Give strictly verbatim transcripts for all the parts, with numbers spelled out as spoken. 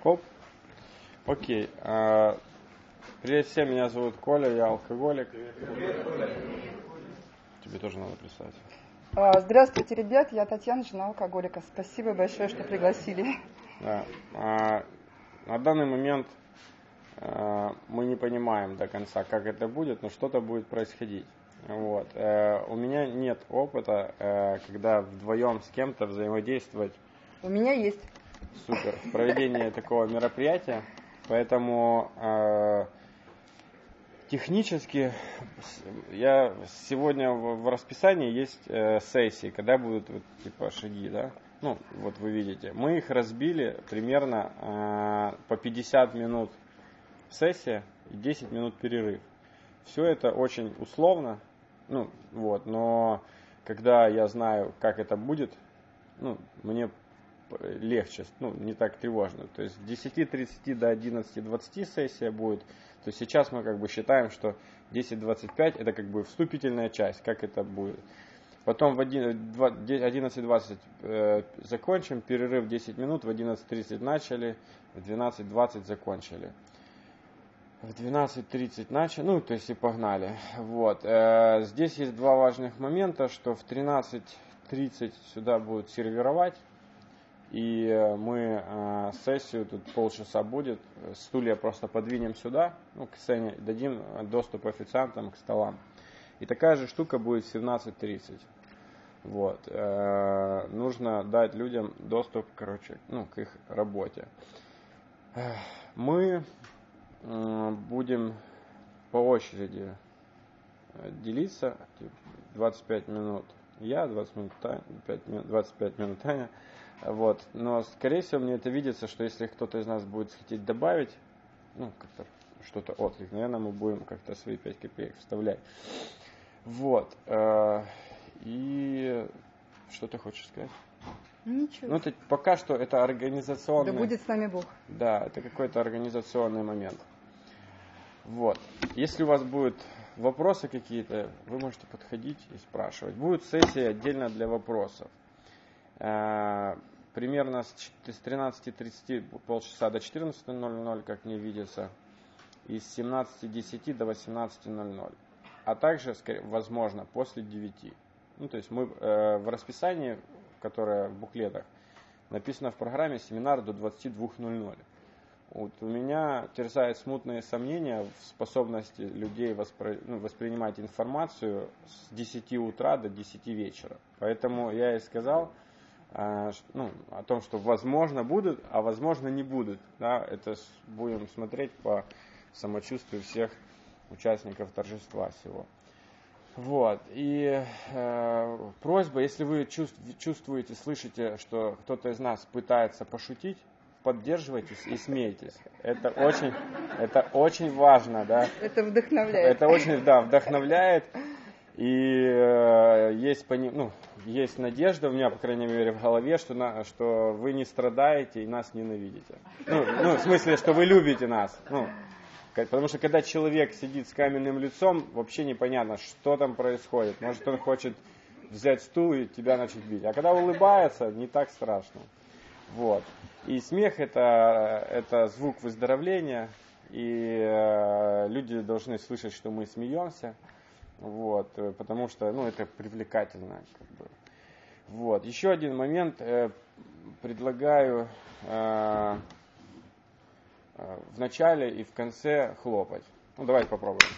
Хоп. Окей. А, привет всем, меня зовут Коля, я алкоголик. Привет, Коля. Тебе тоже надо представить. Здравствуйте, ребят, я Татьяна, жена алкоголика. Спасибо большое, что пригласили. Да. А, на данный момент а, мы не понимаем до конца, как это будет, но что-то будет происходить. Вот. А, у меня нет опыта, а, когда вдвоем с кем-то взаимодействовать. У меня есть. Супер. В проведении такого мероприятия. Поэтому э, технически я сегодня в, в расписании есть э, сессии, когда будут вот, типа шаги, да. Ну, вот вы видите. Мы их разбили примерно э, по пятьдесят минут сессия и десять минут перерыв. Все это очень условно, ну, вот, но когда я знаю, как это будет, ну, мне легче, ну, не так тревожно. То есть с десяти тридцати до одиннадцати двадцати сессия будет. То есть сейчас мы как бы считаем, что десять двадцать пять это как бы вступительная часть, как это будет. Потом в одиннадцать двадцать э, закончим, перерыв десять минут, в одиннадцать тридцать начали, в двенадцать двадцать закончили. В двенадцать тридцать начали, ну, то есть и погнали. Вот. Э, здесь есть два важных момента, что в тринадцать тридцать сюда будут сервировать. И мы э, сессию, тут полчаса будет, стулья просто подвинем сюда, ну, к сцене, дадим доступ официантам к столам. И такая же штука будет в семнадцать тридцать. Вот. Э, нужно дать людям доступ, короче, ну, к их работе. Мы э, будем по очереди делиться, двадцать пять минут я, двадцать минут Таня, двадцать пять минут Таня. Вот. Но, скорее всего, мне это видится, что если кто-то из нас будет хотеть добавить, ну, как-то что-то отклик, наверное, мы будем как-то свои пять копеек вставлять. Вот. И что ты хочешь сказать? Ничего. Ну, это, пока что это организационный... Да будет с нами Бог. Да, это какой-то организационный момент. Вот. Если у вас будут вопросы какие-то, вы можете подходить и спрашивать. Будет сессия отдельно для вопросов. Примерно с тринадцати тридцати полчаса до четырнадцати ноль ноль, как мне видится, и с семнадцати десяти до восемнадцати ноль ноль. А также, возможно, после девяти. Ну, то есть мы э, в расписании, которое в буклетах, написано в программе семинар до двадцати двух ноль ноль. Вот у меня терзают смутные сомнения в способности людей воспри... ну, воспринимать информацию с десяти утра до десяти вечера. Поэтому я и сказал, э, ну, о том, что возможно будут, а возможно не будут. Да? Это будем смотреть по самочувствию всех участников торжества всего. Вот. И э, просьба, если вы чувствуете, слышите, что кто-то из нас пытается пошутить, поддерживайтесь и смейтесь. Это очень, это очень важно, да. Это вдохновляет. Это очень, да, вдохновляет. И э, есть, ну, есть надежда у меня, по крайней мере, в голове, что, на, что вы не страдаете и нас ненавидите. Ну, ну, в смысле, что вы любите нас. Ну, потому что когда человек сидит с каменным лицом, вообще непонятно, что там происходит. Может, он хочет взять стул и тебя начать бить. А когда улыбается, не так страшно. Вот. И смех это, это звук выздоровления. И э, люди должны слышать, что мы смеемся. Вот. Потому что ну, это привлекательно. Как бы. Вот. Еще один момент. Э, предлагаю... Э, в начале и в конце хлопать. Ну, давайте попробуем.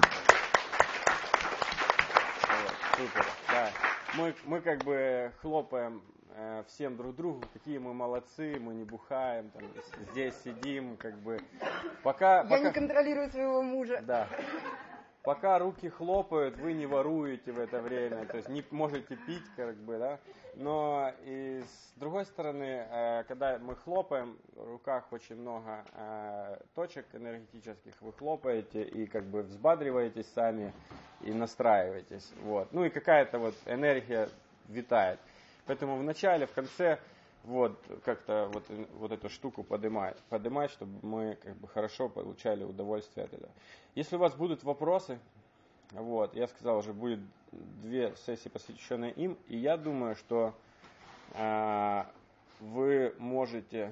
Вот, супер, да. Мы, мы как бы хлопаем э, всем друг другу, какие мы молодцы, мы не бухаем, там, здесь сидим, как бы. Пока, Я пока... не контролирую своего мужа. Да. Пока руки хлопают, вы не воруете в это время, то есть не можете пить, как бы, да. Но и с другой стороны, когда мы хлопаем, в руках очень много точек энергетических, вы хлопаете и как бы взбадриваетесь сами и настраиваетесь. Вот. Ну и какая-то вот энергия витает. Поэтому в начале, в конце вот как-то вот, вот эту штуку поднимать, поднимать, чтобы мы как бы хорошо получали удовольствие от этого. Если у вас будут вопросы, вот, я сказал уже, будет две сессии, посвященные им, и я думаю, что э, вы можете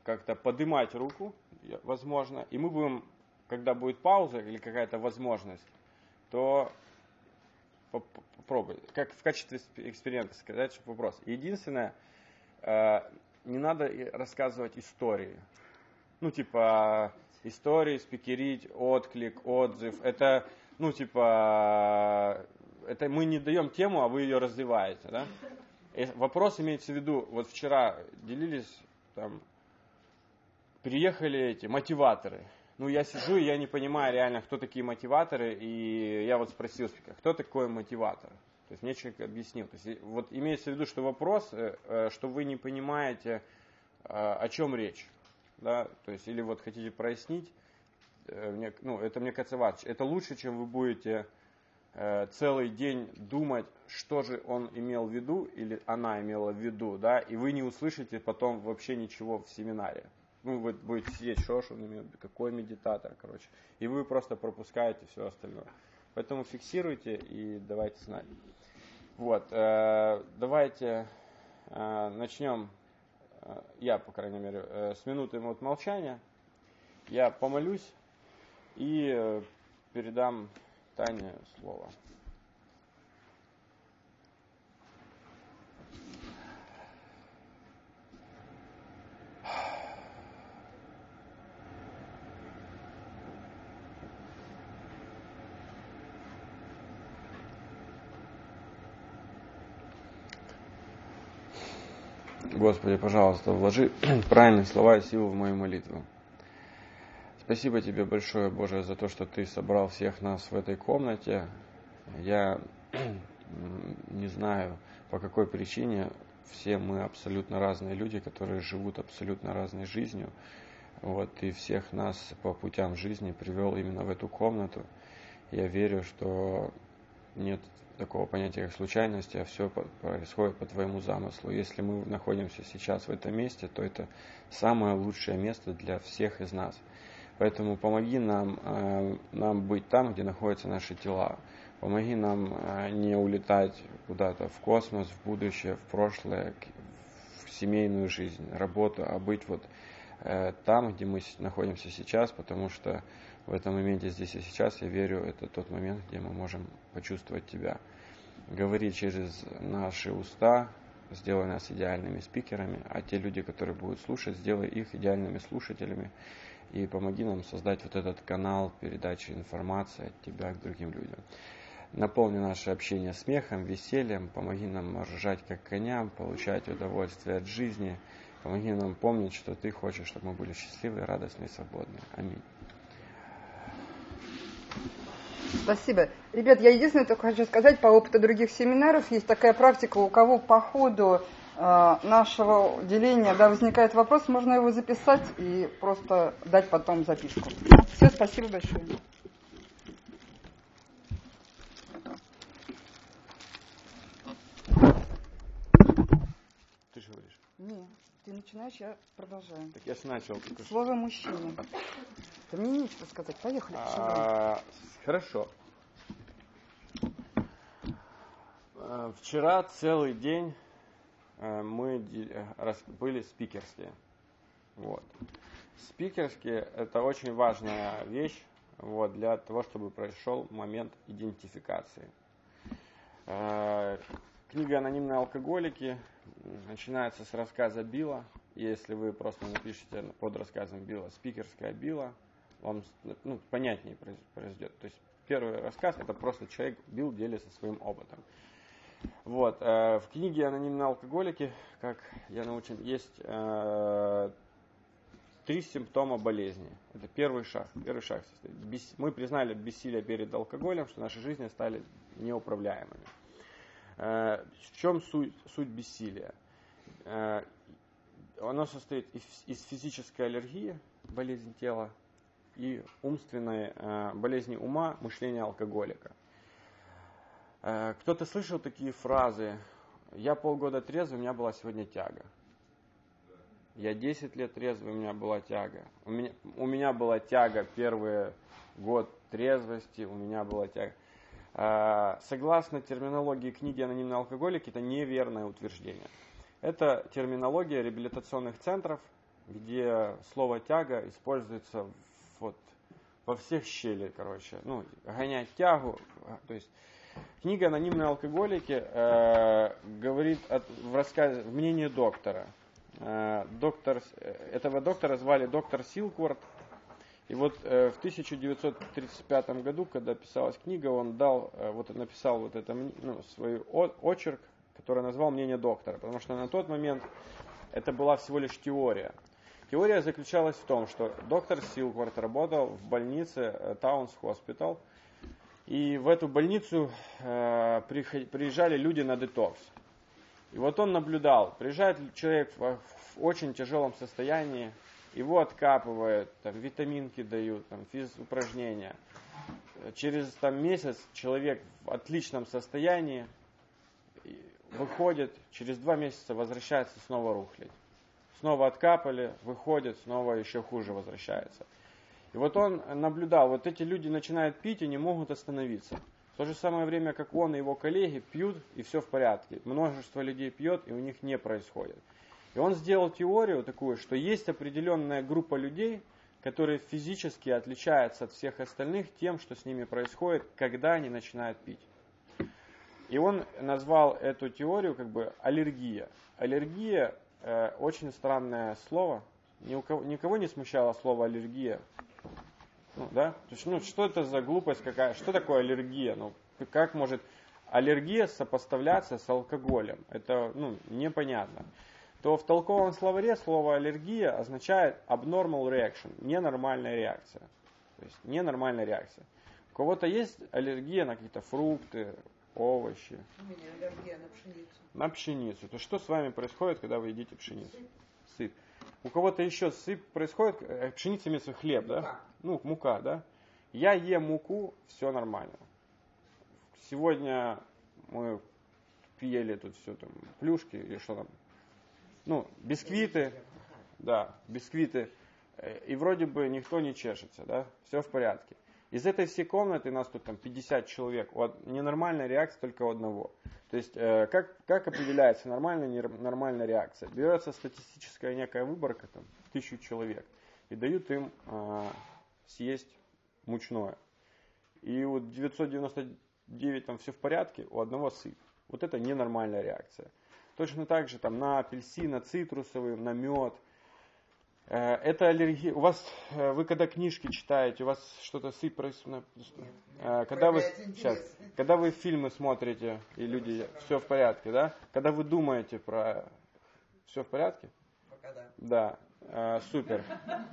как-то поднимать руку, возможно, и мы будем, когда будет пауза или какая-то возможность, то попробуй, как в качестве эксперимента сказать, что вопрос. Единственное, не надо рассказывать истории. Ну, типа, истории, спикерить, отклик, отзыв. Это, ну, типа, это мы не даем тему, а вы ее развиваете, да? И вопрос имеется в виду, вот вчера делились, там, приехали эти мотиваторы. Ну, я сижу, и я не понимаю реально, кто такие мотиваторы, и я вот спросил спикера, кто такой мотиватор? То есть мне человек объяснил. То есть вот имеется в виду, что вопрос, что вы не понимаете, о чем речь. Да? То есть, или вот хотите прояснить, ну, это, мне кажется, важно. Это лучше, чем вы будете целый день думать, что же он имел в виду, или она имела в виду, да, и вы не услышите потом вообще ничего в семинаре. Ну, вы будете сидеть, что ж он имел, какой медитатор, короче. И вы просто пропускаете все остальное. Поэтому фиксируйте и давайте знать. Вот, э, давайте э, начнем, э, я, по крайней мере, э, с минуты вот молчания. Я помолюсь и э, передам Тане слово. Господи, пожалуйста, вложи правильные слова и силу в мою молитву. Спасибо Тебе большое, Боже, за то, что Ты собрал всех нас в этой комнате. Я не знаю, по какой причине все мы абсолютно разные люди, которые живут абсолютно разной жизнью. Вот, Ты всех нас по путям жизни привел именно в эту комнату. Я верю, что нет такого понятия, как случайности, а все происходит по Твоему замыслу. Если мы находимся сейчас в этом месте, то это самое лучшее место для всех из нас. Поэтому помоги нам, э, нам быть там, где находятся наши тела. Помоги нам э, не улетать куда-то в космос, в будущее, в прошлое, в семейную жизнь, работу, а быть вот э, там, где мы находимся сейчас, потому что в этом моменте здесь и сейчас, я верю, это тот момент, где мы можем почувствовать Тебя. Говори через наши уста, сделай нас идеальными спикерами, а те люди, которые будут слушать, сделай их идеальными слушателями. И помоги нам создать вот этот канал передачи информации от Тебя к другим людям. Наполни наше общение смехом, весельем, помоги нам ржать как коням, получать удовольствие от жизни. Помоги нам помнить, что Ты хочешь, чтобы мы были счастливы, радостны и свободны. Аминь. Спасибо. Ребят, я единственное только хочу сказать, по опыту других семинаров, есть такая практика, у кого по ходу э, нашего деления да, возникает вопрос, можно его записать и просто дать потом записку. Все, спасибо большое. Ты же говоришь? Нет, ты начинаешь, я продолжаю. Так я же начал. Слово мужчине. Да мне нечего сказать. Поехали. А, хорошо. Вчера целый день мы были спикерские. Вот. Спикерские – это очень важная вещь вот, для того, чтобы прошел момент идентификации. Книга «Анонимные алкоголики» начинается с рассказа Билла. Если вы просто напишите под рассказом Билла «Спикерская Билла», вам ну, понятнее произойдет. То есть первый рассказ – это просто человек, Билл, делится своим опытом. Вот. В книге «Анонимные алкоголики», как я научен, есть э, три симптома болезни. Это первый шаг. Первый шаг состоит. Бес... Мы признали бессилие перед алкоголем, что наши жизни стали неуправляемыми. Э, в чем суть, суть бессилия? Э, оно состоит из, из физической аллергии, болезнь тела, и умственной э, болезни ума, мышления алкоголика. Э, кто-то слышал такие фразы: «Я полгода трезвый, у меня была сегодня тяга». «Я десять лет трезвый, у меня была тяга». У меня, у меня была тяга первый год трезвости, у меня была тяга. Э, согласно терминологии книги «Анонимные алкоголики», это неверное утверждение. Это терминология реабилитационных центров, где слово тяга используется вот во всех щелях, короче. Ну, гонять тягу. То есть книга «Анонимные алкоголики» э, говорит от, в рассказе, в мнении доктора. Э, доктор, этого доктора звали доктор Силкворт. И вот э, в тысяча девятьсот тридцать пятом году, когда писалась книга, он дал, э, вот написал вот это, ну, свой очерк, который назвал «Мнение доктора», потому что на тот момент это была всего лишь теория. Теория заключалась в том, что доктор Силкворт работал в больнице Таунс Хоспитал, и в эту больницу э, приезжали люди на детокс. И вот он наблюдал, приезжает человек в, в очень тяжелом состоянии, его откапывают, там, витаминки дают, там, физупражнения. Через там, месяц человек в отличном состоянии выходит, через два месяца возвращается снова рухлить. Снова откапали, выходит, снова еще хуже возвращается. И вот он наблюдал, вот эти люди начинают пить и не могут остановиться. В то же самое время, как он и его коллеги пьют, и все в порядке. Множество людей пьет, и у них не происходит. И он сделал теорию такую, что есть определенная группа людей, которые физически отличаются от всех остальных тем, что с ними происходит, когда они начинают пить. И он назвал эту теорию как бы аллергия. Аллергия э, очень странное слово. Ни у кого, никого не смущало слово аллергия. Ну, да? То есть, ну, что это за глупость какая? Что такое аллергия? Ну, как может аллергия сопоставляться с алкоголем? Это, ну, непонятно. То в толковом словаре слово аллергия означает abnormal reaction, ненормальная реакция. То есть ненормальная реакция. У кого-то есть аллергия на какие-то фрукты, овощи. У меня аллергия на пшеницу. На пшеницу. То что с вами происходит, когда вы едите пшеницу? Сыпь. Сыпь. У кого-то еще сыпь происходит, пшеница имеется в виду хлеб, да? Мука. Ну, мука, да? Я ем муку, все нормально. Сегодня мы пили тут все там, плюшки или что там. Ну, бисквиты, да, бисквиты. И вроде бы никто не чешется, да? Все в порядке. Из этой всей комнаты, нас тут там пятьдесят человек, вот ненормальная реакция только у одного. То есть, э, как, как определяется нормальная и ненормальная реакция? Берется статистическая некая выборка, там, тысячу человек, и дают им э, съесть мучное. И вот девятьсот девяносто девять там все в порядке, у одного сыпь. Вот это ненормальная реакция. Точно так же там, на апельсин, на цитрусовый, на мед. Это аллергия. У вас, вы когда книжки читаете, у вас что-то сыпь происходит? Когда вы, сейчас, когда вы фильмы смотрите, и люди, все в порядке, да? Когда вы думаете про... Все в порядке? Пока да. Да, э, супер.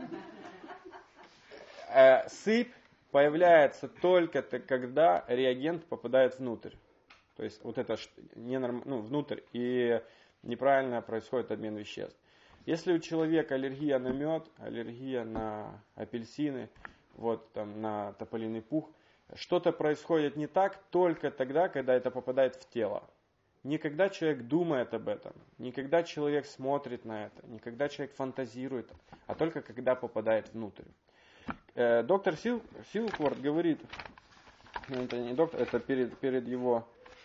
Э, сыпь появляется только когда реагент попадает внутрь. То есть вот это ненорм... ну, внутрь, и неправильно происходит обмен веществ. Если у человека аллергия на мед, аллергия на апельсины, вот там на тополиный пух, что-то происходит не так только тогда, когда это попадает в тело. Не когда человек думает об этом, не когда человек смотрит на это, не когда человек фантазирует, а только когда попадает внутрь. Э, доктор Сил, Силкворт говорит, это не доктор, это перед, перед его...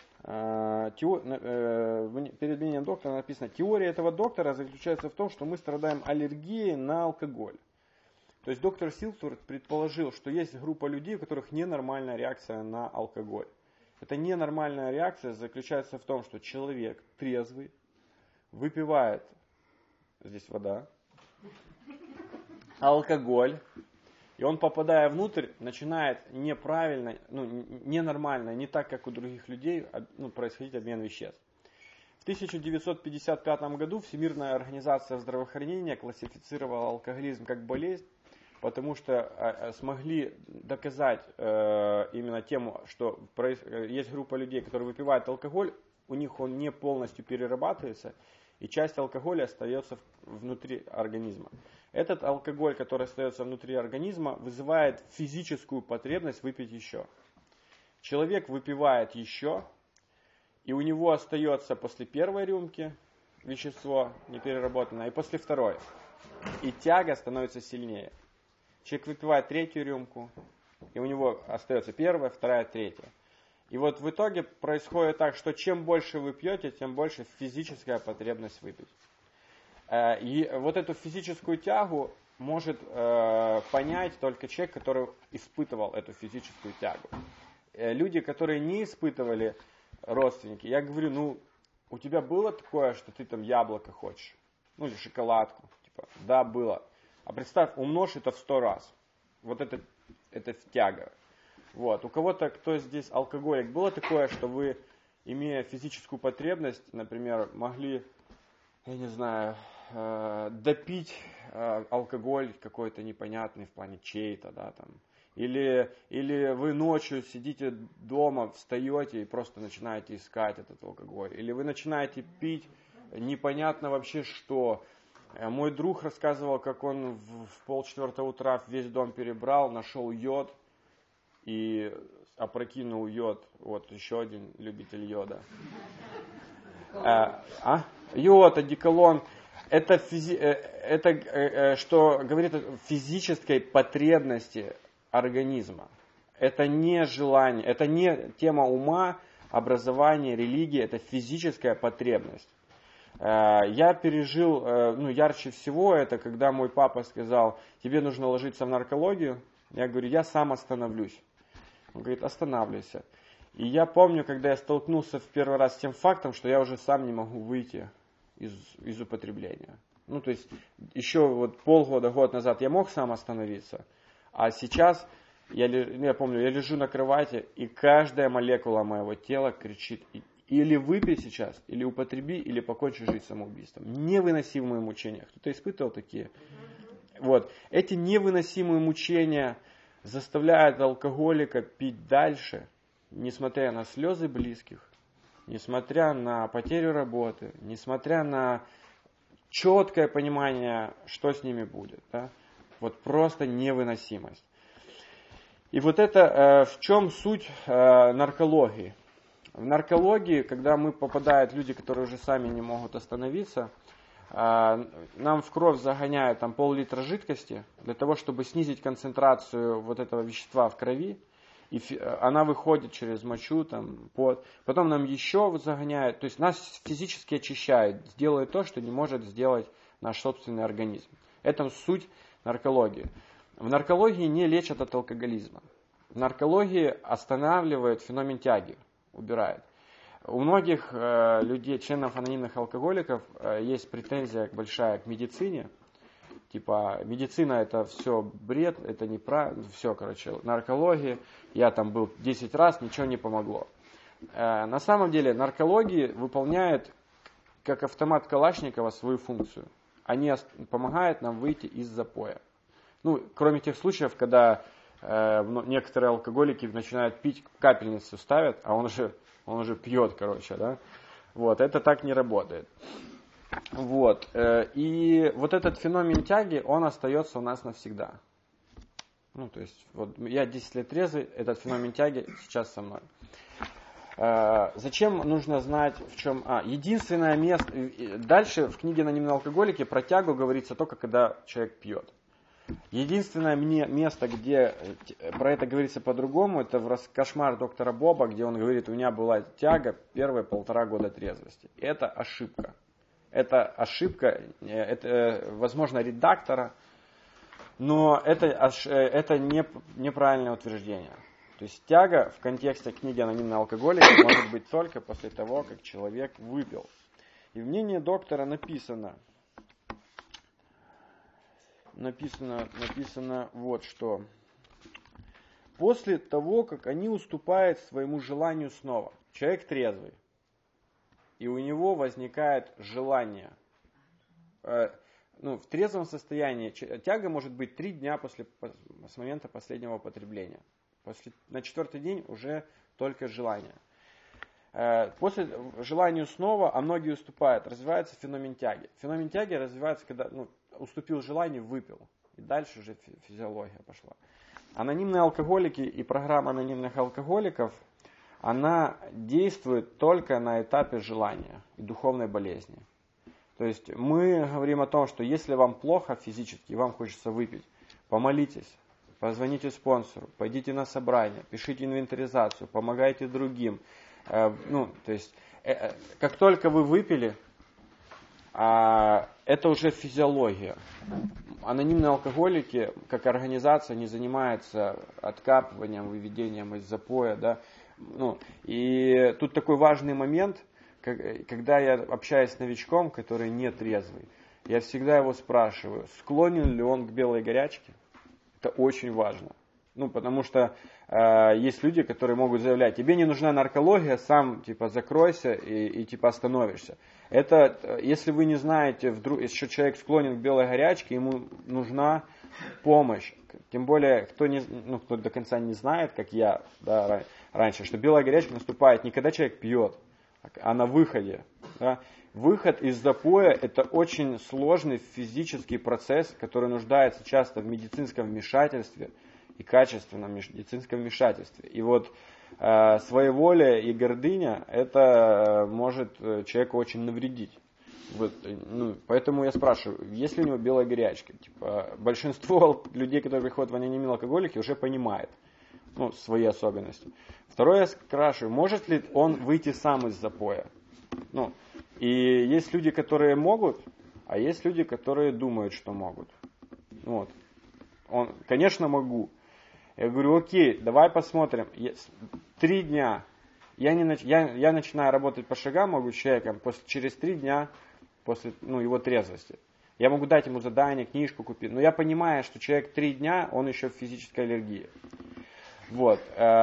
Перед мнением доктора написано: теория этого доктора заключается в том, что мы страдаем аллергией на алкоголь. То есть доктор Силкворт предположил, что есть группа людей, у которых ненормальная реакция на алкоголь. Эта ненормальная реакция заключается в том, что человек трезвый выпивает, здесь вода, алкоголь, и он, попадая внутрь, начинает неправильно, ну, ненормально, не так, как у других людей, ну, происходить обмен веществ. В тысяча девятьсот пятьдесят пятом году Всемирная организация здравоохранения классифицировала алкоголизм как болезнь, потому что смогли доказать именно тему, что есть группа людей, которые выпивают алкоголь, у них он не полностью перерабатывается, и часть алкоголя остается внутри организма. Этот алкоголь, который остается внутри организма, вызывает физическую потребность выпить еще. Человек выпивает еще, и у него остается после первой рюмки вещество непереработанное, и после второй. И тяга становится сильнее. Человек выпивает третью рюмку, и у него остается первая, вторая, третья. И вот в итоге происходит так, что чем больше вы пьете, тем больше физическая потребность выпить. И вот эту физическую тягу может понять только человек, который испытывал эту физическую тягу. Люди, которые не испытывали, родственники, я говорю, ну, у тебя было такое, что ты там яблоко хочешь? Ну, или шоколадку. Типа, да, было. А представь, умножь это в сто раз. Вот это, это тяга. Вот. У кого-то, кто здесь алкоголик, было такое, что вы, имея физическую потребность, например, могли, я не знаю, э, допить э, алкоголь какой-то непонятный в плане чей-то, да, там. Или, или вы ночью сидите дома, встаете и просто начинаете искать этот алкоголь. Или вы начинаете пить непонятно вообще что. Мой друг рассказывал, как он в, в полчетвертого утра весь дом перебрал, нашел йод и опрокинул йод. Вот еще один любитель йода. А? а? Йод, одеколон. Это, физи... это что говорит о физической потребности организма. Это не желание, это не тема ума, образования, религии, это физическая потребность. Я пережил, ну, ярче всего это, когда мой папа сказал, тебе нужно ложиться в наркологию. Я говорю, я сам остановлюсь. Он говорит, останавливайся. И я помню, когда я столкнулся в первый раз с тем фактом, что я уже сам не могу выйти из, из употребления. Ну, то есть, еще вот полгода, год назад я мог сам остановиться. А сейчас, я, я помню, я лежу на кровати, и каждая молекула моего тела кричит, или выпей сейчас, или употреби, или покончи жизнь самоубийством. Невыносимые мучения. Кто-то испытывал такие? Вот. Эти невыносимые мучения заставляют алкоголика пить дальше, несмотря на слезы близких, несмотря на потерю работы, несмотря на четкое понимание, что с ними будет. Да? Вот просто невыносимость. И вот это э, в чем суть э, наркологии. В наркологии, когда мы попадают люди, которые уже сами не могут остановиться, э, нам в кровь загоняют там пол-литра жидкости для того, чтобы снизить концентрацию вот этого вещества в крови. И фи- она выходит через мочу, там, пот. Потом нам еще вот загоняют. То есть нас физически очищают, делают то, что не может сделать наш собственный организм. Это суть наркологии. В наркологии не лечат от алкоголизма. В наркологии останавливает феномен тяги, убирает. У многих э, людей, членов анонимных алкоголиков, э, есть претензия большая к медицине. Типа, медицина это все бред, это неправильно, все, короче, наркология. Я там был десять раз, ничего не помогло. Э, на самом деле наркология выполняет, как автомат Калашникова, свою функцию. Они помогают нам выйти из запоя. Ну, кроме тех случаев, когда э, некоторые алкоголики начинают пить, капельницу ставят, а он уже, он уже пьет, короче, да. Вот, это так не работает. Вот, э, и вот этот феномен тяги, он остается у нас навсегда. Ну, то есть, вот я десять лет трезвый, этот феномен тяги сейчас со мной. Зачем нужно знать, в чем... А, единственное место... Дальше в книге «Анонимные алкоголики» про тягу говорится только, когда человек пьет. Единственное мне место, где про это говорится по-другому, это в «Кошмар доктора Боба», где он говорит, у меня была тяга первые полтора года трезвости. Это ошибка. Это ошибка, это, возможно, редактора, но это, это не, неправильное утверждение. То есть тяга в контексте книги «Анонимные алкоголики» может быть только после того, как человек выпил. И в мнении доктора написано, написано, написано вот что. После того, как они уступают своему желанию снова, человек трезвый, и у него возникает желание, э, ну, в трезвом состоянии, тяга может быть три дня после, с момента последнего употребления. После, на четвертый день уже только желание. Э, после желания снова, а многие уступают, развивается феномен тяги. Феномен тяги развивается, когда ну, уступил желанию, выпил. И дальше уже физиология пошла. Анонимные алкоголики и программа анонимных алкоголиков, она действует только на этапе желания и духовной болезни. То есть мы говорим о том, что если вам плохо физически, вам хочется выпить, помолитесь, позвоните спонсору, пойдите на собрание, пишите инвентаризацию, помогайте другим. Э, ну, то есть, э, как только вы выпили, э, это уже физиология. Анонимные алкоголики, как организация, не занимаются откапыванием, выведением из запоя. Да? Ну, и тут такой важный момент, когда я общаюсь с новичком, который не трезвый, я всегда его спрашиваю, склонен ли он к белой горячке. Это очень важно. Ну, потому что э, есть люди, которые могут заявлять, тебе не нужна наркология, сам типа закройся и, и типа остановишься. Это, если вы не знаете, вдруг, если человек склонен к белой горячке, ему нужна помощь. Тем более, кто, не, ну, кто до конца не знает, как я да, раньше, что белая горячка наступает не когда человек пьет, а на выходе. Да. Выход из запоя – это очень сложный физический процесс, который нуждается часто в медицинском вмешательстве и качественном медицинском вмешательстве. И вот э, своеволие и гордыня, это э, может человеку очень навредить. Вот, ну, поэтому я спрашиваю, есть ли у него белая горячка? Типа, большинство людей, которые приходят в анонимные алкоголики, уже понимает ну, свои особенности. Второе, я спрашиваю, может ли он выйти сам из запоя? Ну, и есть люди, которые могут, а есть люди, которые думают, что могут. Вот. Он, конечно, могу. Я говорю, окей, давай посмотрим. Три дня. Я, не, я, я начинаю работать по шагам, могу с человеком после, через три дня после ну, его трезвости. Я могу дать ему задание, книжку купить. Но я понимаю, что человек три дня, он еще в физической аллергии. Вот.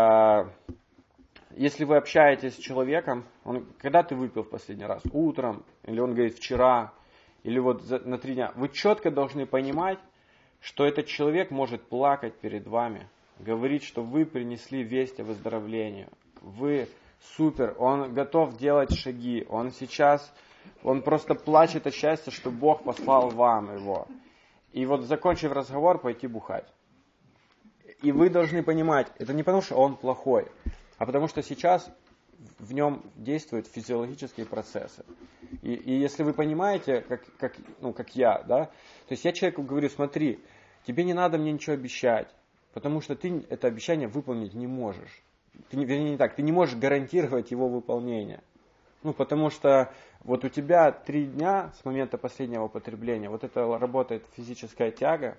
Если вы общаетесь с человеком, он, когда ты выпил в последний раз? Утром, или он говорит вчера, или вот за, на три дня. Вы четко должны понимать, что этот человек может плакать перед вами, говорить, что вы принесли весть о выздоровлении. Вы супер, он готов делать шаги, он сейчас, он просто плачет от счастья, что Бог послал вам его. И вот закончив разговор, пойти бухать. И вы должны понимать, это не потому, что он плохой, а потому что сейчас в нем действуют физиологические процессы. И, и если вы понимаете, как, как, ну, как я, да, то есть я человеку говорю, смотри, тебе не надо мне ничего обещать, потому что ты это обещание выполнить не можешь. Ты, вернее, не так, ты не можешь гарантировать его выполнение. Ну, потому что вот у тебя три дня с момента последнего употребления, вот это работает физическая тяга,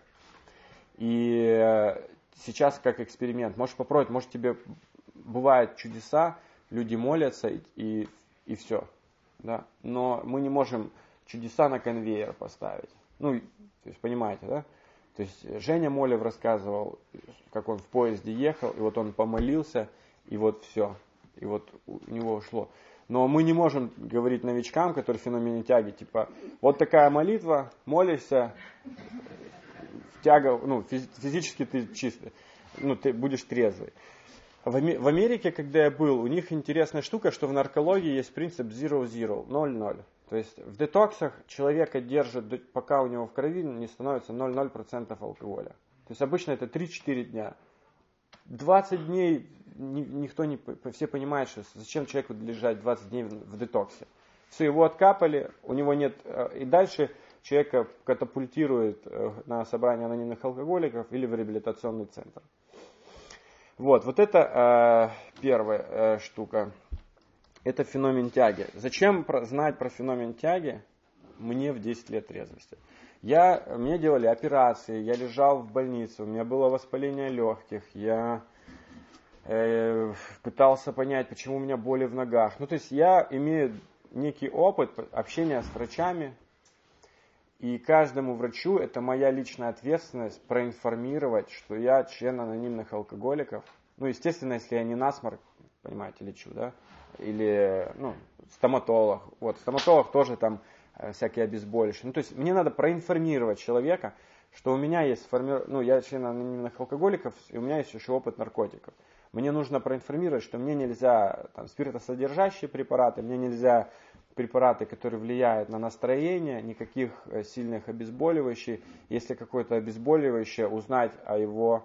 и сейчас как эксперимент, можешь попробовать, может тебе бывают чудеса, люди молятся и, и, и все. Да? Но мы не можем чудеса на конвейер поставить. Ну, то есть, понимаете, да? То есть Женя Молев рассказывал, как он в поезде ехал, и вот он помолился, и вот все. И вот у него ушло. Но мы не можем говорить новичкам, которые в феномене тяги, типа, вот такая молитва, молишься, тяга, ну, физически ты чистый, ну, ты будешь трезвый. В Америке, когда я был, у них интересная штука, что в наркологии есть принцип zero-zero, ноль-ноль. То есть в детоксах человека держит, пока у него в крови не становится ноль-ноль процентов алкоголя. То есть обычно это три-четыре дня. двадцать дней никто не, все понимают, что зачем человеку лежать двадцать дней в детоксе. Все, его откапали, у него нет, и дальше человека катапультирует на собрание анонимных алкоголиков или в реабилитационный центр. Вот, вот это э, первая э, штука. Это феномен тяги. Зачем про, знать про феномен тяги мне в десять лет трезвости? Я, мне делали операции, я лежал в больнице, у меня было воспаление легких, я э, пытался понять, почему у меня боли в ногах. Ну, то есть я имею некий опыт общения с врачами, и каждому врачу это моя личная ответственность проинформировать, что я член анонимных алкоголиков. Ну, естественно, если я не насморк, понимаете, лечу, да, или, ну, стоматолог. Вот, стоматолог тоже там э, всякие обезболивающие. Ну, то есть мне надо проинформировать человека, что у меня есть форми... ну, я член анонимных алкоголиков, и у меня есть еще опыт наркотиков. Мне нужно проинформировать, что мне нельзя там, спиртосодержащие препараты, мне нельзя препараты, которые влияют на настроение, никаких сильных обезболивающих. Если какое-то обезболивающее, узнать о его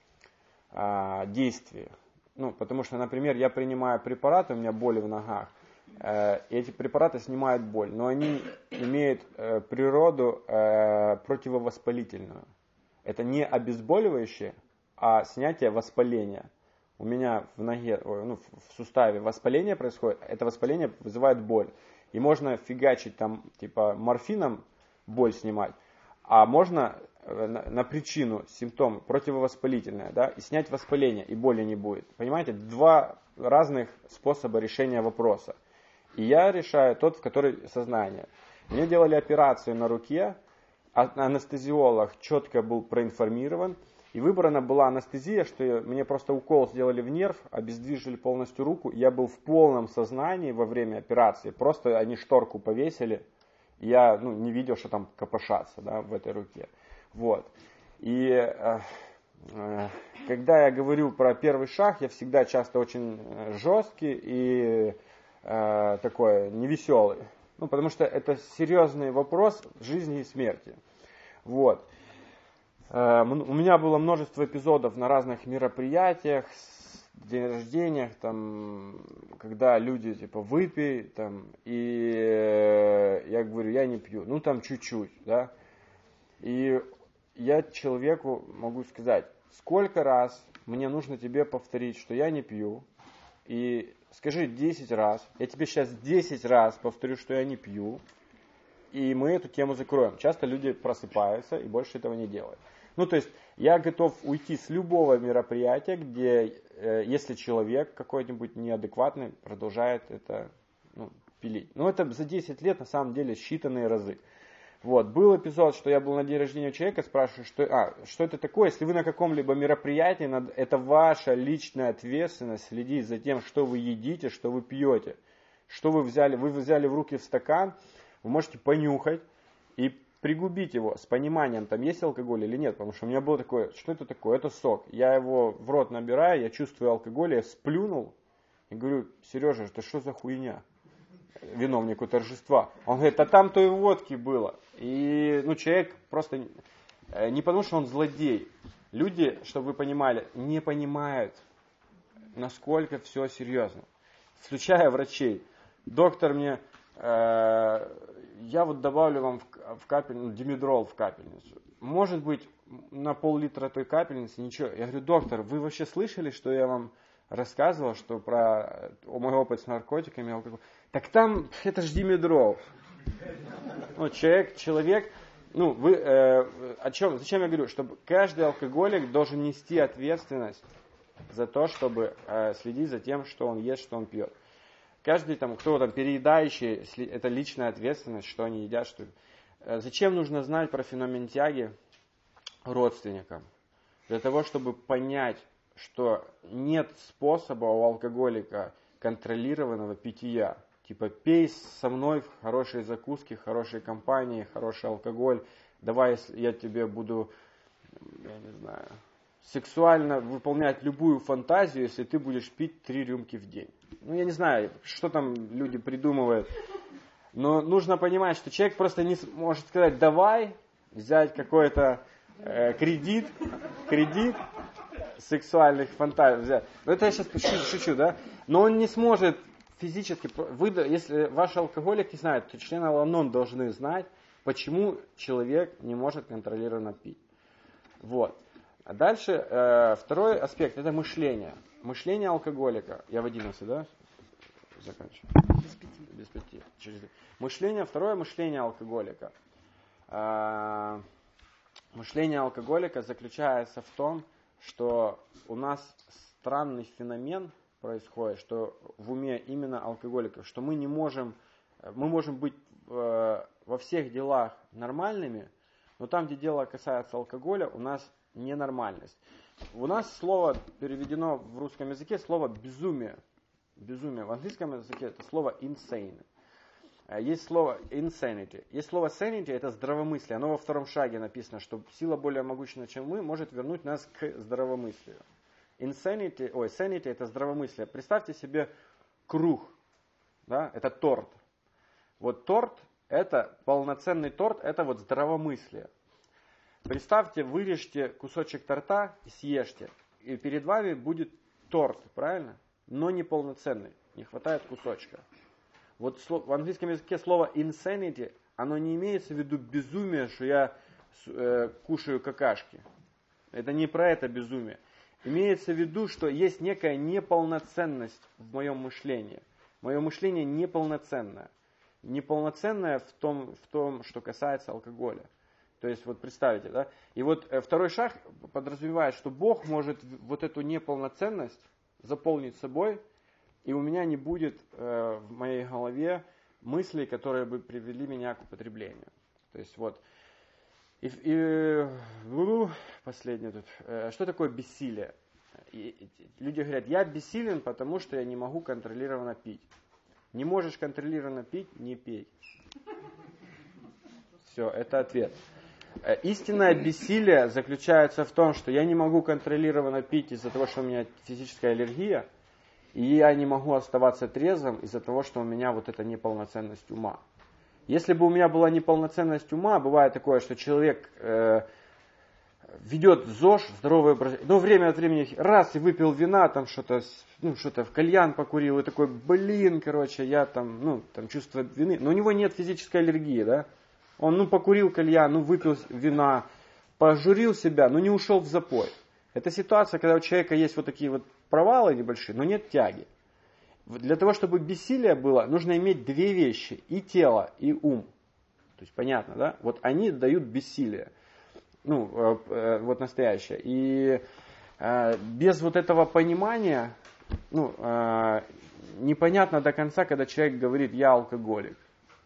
а, действии. Ну, потому что, например, я принимаю препараты, у меня боли в ногах, э, и эти препараты снимают боль, но они имеют э, природу э, противовоспалительную. Это не обезболивающее, а снятие воспаления. У меня в ноге, ну, в суставе воспаление происходит, это воспаление вызывает боль. И можно фигачить там, типа, морфином боль снимать, а можно на, на причину, симптом противовоспалительное, да, и снять воспаление, и боли не будет. Понимаете, два разных способа решения вопроса. И я решаю тот, в который сознание. Мне делали операцию на руке, а анестезиолог четко был проинформирован, и выбрана была анестезия, что мне просто укол сделали в нерв, обездвижили полностью руку, я был в полном сознании во время операции, просто они шторку повесили, и я ну, не видел, что там копошатся, да, в этой руке. Вот. И э, э, когда я говорю про первый шаг, я всегда часто очень жесткий и э, такой невеселый. Ну, потому что это серьезный вопрос жизни и смерти. Вот. Э, у меня было множество эпизодов на разных мероприятиях, день рождения, там, когда люди типа выпей, там, и э, я говорю, я не пью, ну там чуть-чуть, да. И я человеку могу сказать, сколько раз мне нужно тебе повторить, что я не пью, и скажи десять раз, я тебе сейчас десять раз повторю, что я не пью, и мы эту тему закроем. Часто люди просыпаются и больше этого не делают. Ну, то есть, я готов уйти с любого мероприятия, где, э, если человек какой-нибудь неадекватный продолжает это ну, пилить. Ну, это за десять лет, на самом деле, считанные разы. Вот, был эпизод, что я был на день рождения человека, спрашиваю, что, а, что это такое, если вы на каком-либо мероприятии, это ваша личная ответственность следить за тем, что вы едите, что вы пьете, что вы взяли, вы взяли в руки в стакан, вы можете понюхать и пригубить его с пониманием, там есть алкоголь или нет, потому что у меня было такое, что это такое, это сок, я его в рот набираю, я чувствую алкоголь, я сплюнул и говорю, Сережа, это что за хуйня? Виновнику торжества. Он говорит, а там-то и водки было. И ну, человек просто не потому, что он злодей. Люди, чтобы вы понимали, не понимают, насколько все серьезно. Включая врачей. Доктор мне, э, я вот добавлю вам в, в капельницу, димедрол в капельницу. Может быть, на пол-литра той капельницы ничего. Я говорю, доктор, вы вообще слышали, что я вам рассказывал, что про мой опыт с наркотиками, алкоголем. Так там, это ж димедрол. Ну, человек, человек, ну, вы, э, о чем, зачем я говорю? Чтобы каждый алкоголик должен нести ответственность за то, чтобы э, следить за тем, что он ест, что он пьет. Каждый там, кто там переедающий, это личная ответственность, что они едят, что... Э, зачем нужно знать про феномен тяги родственникам? Для того, чтобы понять, что нет способа у алкоголика контролированного питья. Типа пей со мной в хорошей закуске, хорошей компании, хороший алкоголь. Давай я тебе буду, я не знаю, сексуально выполнять любую фантазию, если ты будешь пить три рюмки в день. Ну я не знаю, что там люди придумывают. Но нужно понимать, что человек просто не может сказать давай, взять какой-то э, кредит, кредит, сексуальных фантазий взять. Ну, это я сейчас шучу, шучу, да? Но он не сможет физически, вы, если ваш алкоголик не знает, то члены Ал-Анон должны знать, почему человек не может контролированно пить. Вот. А дальше, э, второй аспект, это мышление. Мышление алкоголика. Я в одиннадцать, да? Заканчиваю. Без пяти. Без пяти. Через... Мышление, второе мышление алкоголика. Э, мышление алкоголика заключается в том, что у нас странный феномен происходит, что в уме именно алкоголиков, что мы не можем, мы можем быть э, во всех делах нормальными, но там, где дело касается алкоголя, у нас ненормальность. У нас слово переведено в русском языке слово безумие. Безумие. В английском языке это слово insane. Есть слово insanity. Есть слово sanity, это здравомыслие. Оно во втором шаге написано, что сила более могущественна, чем мы, может вернуть нас к здравомыслию. Insanity, ой, sanity это здравомыслие. Представьте себе круг, да, это торт. Вот торт, это полноценный торт, это вот здравомыслие. Представьте, вырежьте кусочек торта и съешьте. И перед вами будет торт, правильно? Но не полноценный, не хватает кусочка. Вот в английском языке слово insanity, оно не имеется в виду безумие, что я э, кушаю какашки. Это не про это безумие. Имеется в виду, что есть некая неполноценность в моем мышлении. Мое мышление неполноценное. неполноценное в том, в том, что касается алкоголя. То есть вот представьте, да? И вот второй шаг подразумевает, что Бог может вот эту неполноценность заполнить собой, и у меня не будет э, в моей голове мыслей, которые бы привели меня к употреблению. То есть вот. И, и последнее тут. Что такое бессилие? И, люди говорят, я бессилен, потому что я не могу контролированно пить. Не можешь контролированно пить, не пей. Все, это ответ. Истинное бессилие заключается в том, что я не могу контролированно пить из-за того, что у меня физическая аллергия, и я не могу оставаться трезвым из-за того, что у меня вот эта неполноценность ума. Если бы у меня была неполноценность ума, бывает такое, что человек э, ведет ЗОЖ, здоровое образ, но время от времени раз и выпил вина, там что-то, ну, что-то в кальян покурил, и такой, блин, короче, я там, ну, там чувство вины, но у него нет физической аллергии, да? Он, ну, покурил кальян, ну, выпил вина, пожурил себя, но не ушел в запой. Это ситуация, когда у человека есть вот такие вот провалы небольшие, но нет тяги. Для того, чтобы бессилие было, нужно иметь две вещи, и тело, и ум. То есть, понятно, да? Вот они дают бессилие. Ну, э, э, вот настоящее. И э, без вот этого понимания, ну, э, непонятно до конца, когда человек говорит, я алкоголик.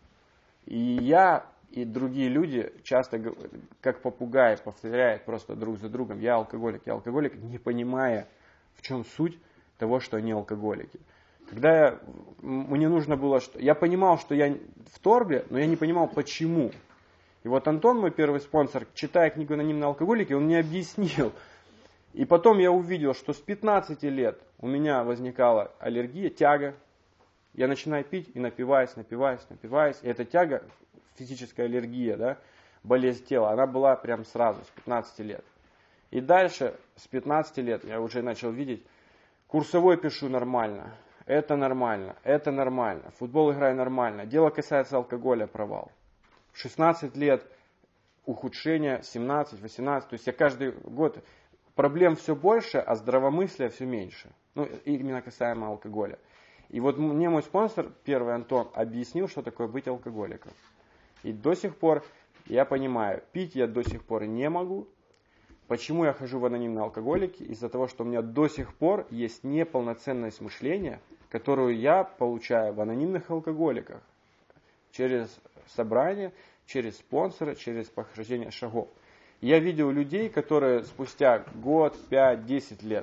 И я, и другие люди часто, как попугай, повторяют просто друг за другом, я алкоголик, я алкоголик, не понимая, в чем суть того, что они алкоголики. Когда я, мне нужно было, что я понимал, что я в торбе, но я не понимал, почему. И вот Антон, мой первый спонсор, читая книгу «Анонимные алкоголики», он мне объяснил. И потом я увидел, что с пятнадцати лет у меня возникала аллергия, тяга. Я начинаю пить и напиваюсь, напиваюсь, напиваюсь. И эта тяга, физическая аллергия, да, болезнь тела, она была прям сразу, с пятнадцати лет. И дальше, с пятнадцати лет, я уже начал видеть, курсовой пишу нормально. Это нормально, это нормально, футбол играю нормально. Дело касается алкоголя, провал. В шестнадцать лет ухудшение, семнадцать, восемнадцать, то есть я каждый год, проблем все больше, а здравомыслия все меньше. Ну, именно касаемо алкоголя. И вот мне мой спонсор, первый Антон, объяснил, что такое быть алкоголиком. И до сих пор я понимаю, пить я до сих пор не могу. Почему я хожу в анонимные алкоголики? Из-за того, что у меня до сих пор есть неполноценность мышления, которую я получаю в анонимных алкоголиках. Через собрание, через спонсора, через прохождение шагов. Я видел людей, которые спустя год, пять, десять лет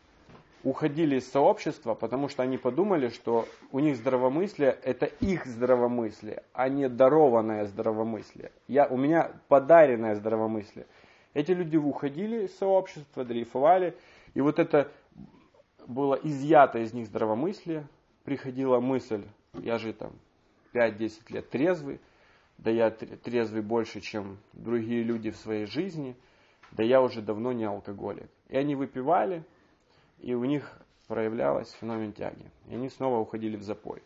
уходили из сообщества, потому что они подумали, что у них здравомыслие – это их здравомыслие, а не дарованное здравомыслие. Я, у меня подаренное здравомыслие. Эти люди уходили из сообщества, дрейфовали, и вот это было изъято из них здравомыслие, приходила мысль, я же там пять-десять лет трезвый, да я трезвый больше, чем другие люди в своей жизни, да я уже давно не алкоголик. И они выпивали, и у них проявлялась феномен тяги. И они снова уходили в запой.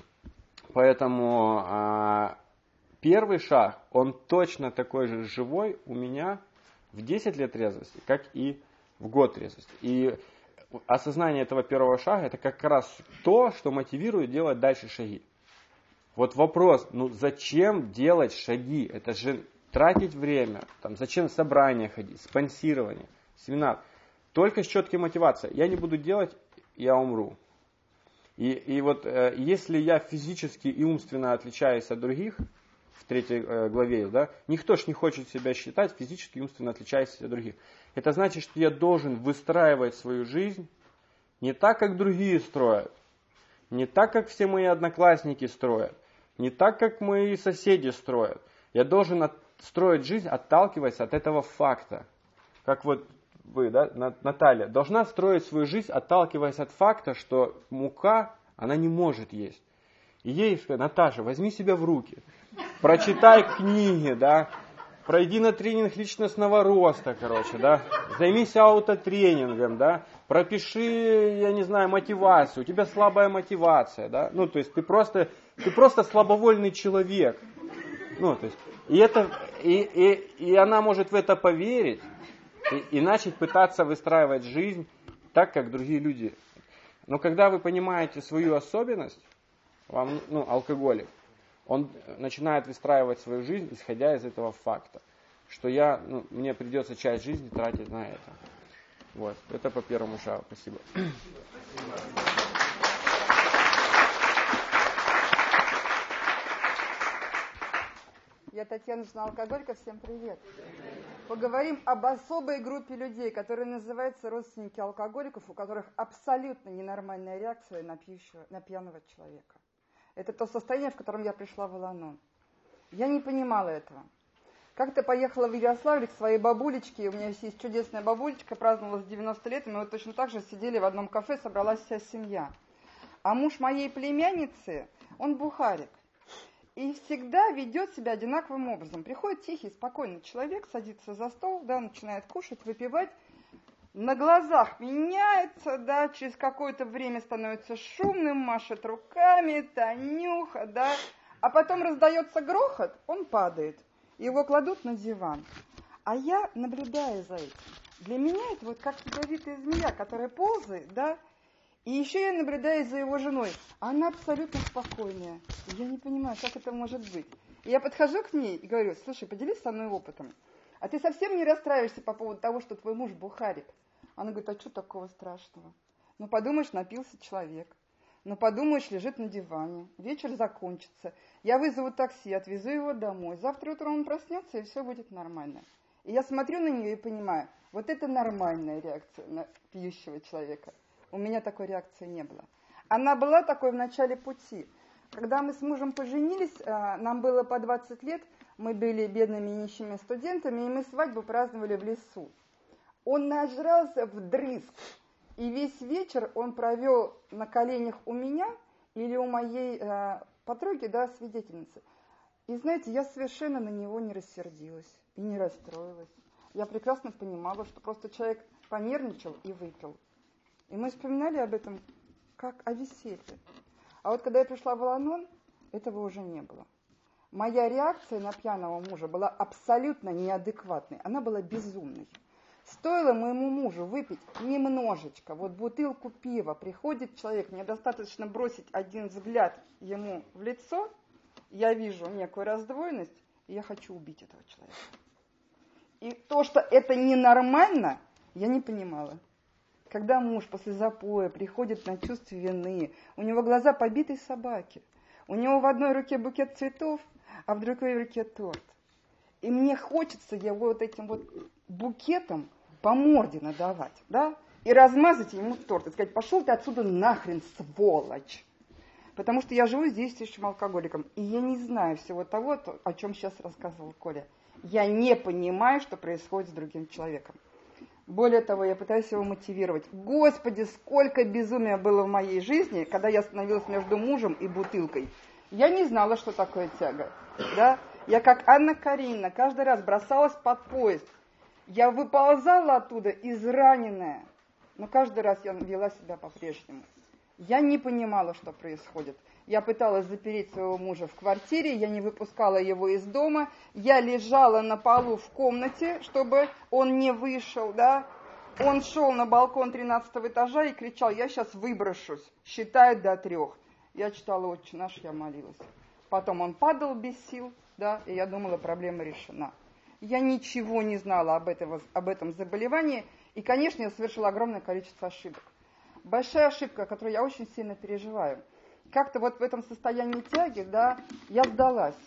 Поэтому а, первый шаг, он точно такой же живой у меня в десять лет трезвости, как и в год трезвости. И осознание этого первого шага, это как раз то, что мотивирует делать дальше шаги. Вот вопрос, ну зачем делать шаги? Это же тратить время, там, зачем собрания ходить, спонсирование, семинар. Только с четкой мотивацией. Я не буду делать, я умру. И, и вот э, если я физически и умственно отличаюсь от других, в третьей э, главе, да, никто ж не хочет себя считать физически и умственно отличаясь от других. Это значит, что я должен выстраивать свою жизнь не так, как другие строят, не так, как все мои одноклассники строят, не так, как мои соседи строят. Я должен от, строить жизнь, отталкиваясь от этого факта. Как вот вы, да, Наталья, должна строить свою жизнь, отталкиваясь от факта, что мука, она не может есть. И ей сказать, Наташа, возьми себя в руки, прочитай книги, да, пройди на тренинг личностного роста, короче, да, займись аутотренингом, да, пропиши, я не знаю, мотивацию, у тебя слабая мотивация, да, ну, то есть ты просто, ты просто слабовольный человек, ну, то есть, и это, и, и, и она может в это поверить, и, и начать пытаться выстраивать жизнь так, как другие люди. Но когда вы понимаете свою особенность, вам, ну, алкоголик, Он начинает выстраивать свою жизнь, исходя из этого факта, что я, ну, мне придется часть жизни тратить на это. Вот, это по первому шагу. Спасибо. Я Татьяна Жена-Алкоголика, всем привет. Поговорим об особой группе людей, которые называются родственники алкоголиков, у которых абсолютно ненормальная реакция на, пьющего, на пьяного человека. Это то состояние, в котором я пришла в Ал-Анон. Я не понимала этого. Как-то поехала в Ярославль к своей бабулечке, у меня есть чудесная бабулечка, праздновала с девяносто лет, и мы вот точно так же сидели в одном кафе, собралась вся семья. А муж моей племянницы, он бухарик. И всегда ведет себя одинаковым образом. Приходит тихий, спокойный человек, садится за стол, да, начинает кушать, выпивать. На глазах меняется, да, через какое-то время становится шумным, машет руками, Танюха, да. А потом раздается грохот, он падает. Его кладут на диван. А я наблюдаю за этим. Для меня это вот как ядовитая змея, которая ползает, да. И еще я наблюдаю за его женой. Она абсолютно спокойная. Я не понимаю, как это может быть. И я подхожу к ней и говорю: слушай, поделись со мной опытом. А ты совсем не расстраиваешься по поводу того, что твой муж бухарик? Она говорит: а что такого страшного? Ну, подумаешь, напился человек. Ну, подумаешь, лежит на диване. Вечер закончится. Я вызову такси, отвезу его домой. Завтра утром он проснется, и все будет нормально. И я смотрю на нее и понимаю, вот это нормальная реакция на пьющего человека. У меня такой реакции не было. Она была такой в начале пути. Когда мы с мужем поженились, нам было по двадцать лет, мы были бедными нищими студентами, и мы свадьбу праздновали в лесу. Он нажрался вдрызг, и весь вечер он провел на коленях у меня или у моей подруги, да, свидетельницы. И знаете, я совершенно на него не рассердилась и не расстроилась. Я прекрасно понимала, что просто человек понервничал и выпил. И мы вспоминали об этом как о веселье. А вот когда я пришла в Ал-Анон, этого уже не было. Моя реакция на пьяного мужа была абсолютно неадекватной. Она была безумной. Стоило моему мужу выпить немножечко, вот бутылку пива, приходит человек, мне достаточно бросить один взгляд ему в лицо, я вижу некую раздвоенность, и я хочу убить этого человека. И то, что это ненормально, я не понимала. Когда муж после запоя приходит на чувство вины, у него глаза побитой собаки, у него в одной руке букет цветов, а в другой руке торт. И мне хочется его вот этим вот букетом по морде надавать, да, и размазать ему торт, и сказать: пошел ты отсюда нахрен, сволочь. Потому что я живу с действующим алкоголиком, и я не знаю всего того, о чем сейчас рассказывал Коля. Я не понимаю, что происходит с другим человеком. Более того, я пытаюсь его мотивировать. Господи, сколько безумия было в моей жизни, когда я остановилась между мужем и бутылкой. Я не знала, что такое тяга. Да? Я как Анна Каренина каждый раз бросалась под поезд. Я выползала оттуда израненная, но каждый раз я вела себя по-прежнему. Я не понимала, что происходит. Я пыталась запереть своего мужа в квартире, я не выпускала его из дома, я лежала на полу в комнате, чтобы он не вышел, да. Он шел на балкон тринадцатого этажа и кричал: я сейчас выброшусь, считает до трех. Я читала «Отче наш», я молилась. Потом он падал без сил, да, и я думала, проблема решена. Я ничего не знала об, этого, об этом заболевании, и, конечно, я совершила огромное количество ошибок. Большая ошибка, о которой я очень сильно переживаю. Как-то вот в этом состоянии тяги, да, я сдалась.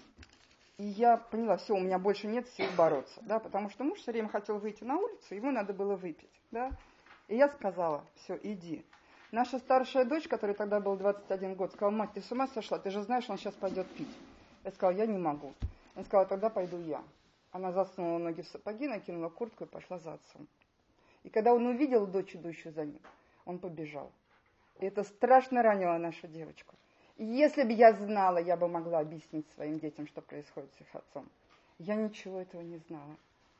И я поняла: все, у меня больше нет сил бороться, да, потому что муж все время хотел выйти на улицу, ему надо было выпить, да. И я сказала: все, иди. Наша старшая дочь, которой тогда был двадцать один год, сказала: мать, ты с ума сошла, ты же знаешь, он сейчас пойдет пить. Я сказала: я не могу. Она сказала: тогда пойду я. Она засунула ноги в сапоги, накинула куртку и пошла за отцом. И когда он увидел дочь, идущую за ним, он побежал. И это страшно ранило нашу девочку. И если бы я знала, я бы могла объяснить своим детям, что происходит с их отцом. Я ничего этого не знала.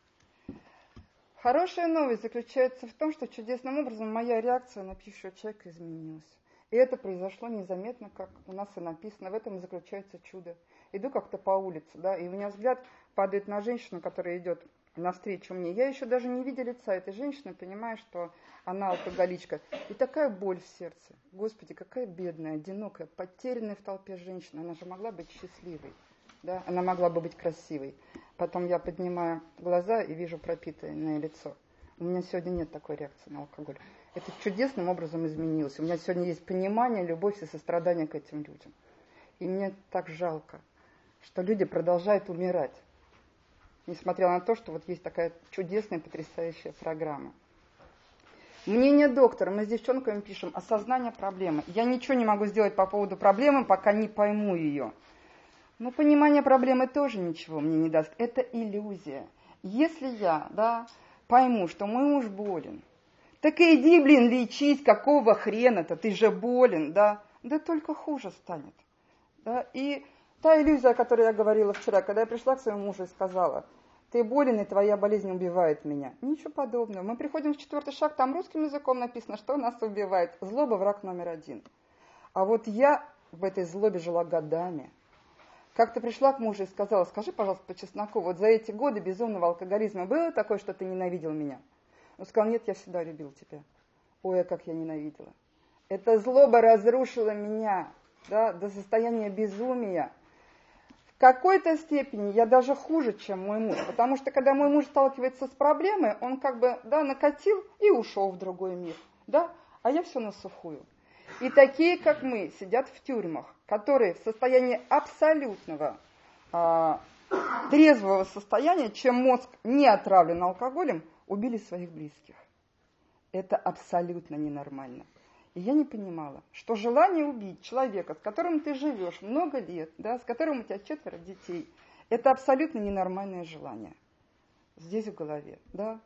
Хорошая новость заключается в том, что чудесным образом моя реакция на пьющего человека изменилась. И это произошло незаметно, как у нас и написано. В этом и заключается чудо. Иду как-то по улице, да, и у меня взгляд падает на женщину, которая идет навстречу мне. Я еще даже не видя лица этой женщины, понимаю, что она алкоголичка. И такая боль в сердце. Господи, какая бедная, одинокая, потерянная в толпе женщина. Она же могла быть счастливой. Да? Она могла бы быть красивой. Потом я поднимаю глаза и вижу пропитанное лицо. У меня сегодня нет такой реакции на алкоголь. Это чудесным образом изменилось. У меня сегодня есть понимание, любовь и сострадание к этим людям. И мне так жалко, что люди продолжают умирать. Несмотря на то, что вот есть такая чудесная, потрясающая программа. Мнение доктора. Мы с девчонками пишем осознание проблемы. Я ничего не могу сделать по поводу проблемы, пока не пойму ее. Но понимание проблемы тоже ничего мне не даст. Это иллюзия. Если я, да, пойму, что мой муж болен, так и иди, блин, лечись, какого хрена-то, ты же болен, да? Да только хуже станет. Да? И та иллюзия, о которой я говорила вчера, когда я пришла к своему мужу и сказала: ты болен, и твоя болезнь убивает меня. Ничего подобного. Мы приходим в четвертый шаг, там русским языком написано, что нас убивает. Злоба – враг номер один. А вот я в этой злобе жила годами. Как-то пришла к мужу и сказала: скажи, пожалуйста, по чесноку, вот за эти годы безумного алкоголизма было такое, что ты ненавидел меня? Он сказал: нет, я всегда любил тебя. Ой, а как я ненавидела. Эта злоба разрушила меня, да, до состояния безумия. В какой-то степени я даже хуже, чем мой муж. Потому что когда мой муж сталкивается с проблемой, он как бы, да, накатил и ушел в другой мир. Да? А я все на сухую. И такие, как мы, сидят в тюрьмах, которые в состоянии абсолютного а, трезвого состояния, чем мозг не отравлен алкоголем, убили своих близких. Это абсолютно ненормально. И я не понимала, что желание убить человека, с которым ты живешь много лет, да, с которым у тебя четверо детей, это абсолютно ненормальное желание. Здесь в голове. Да.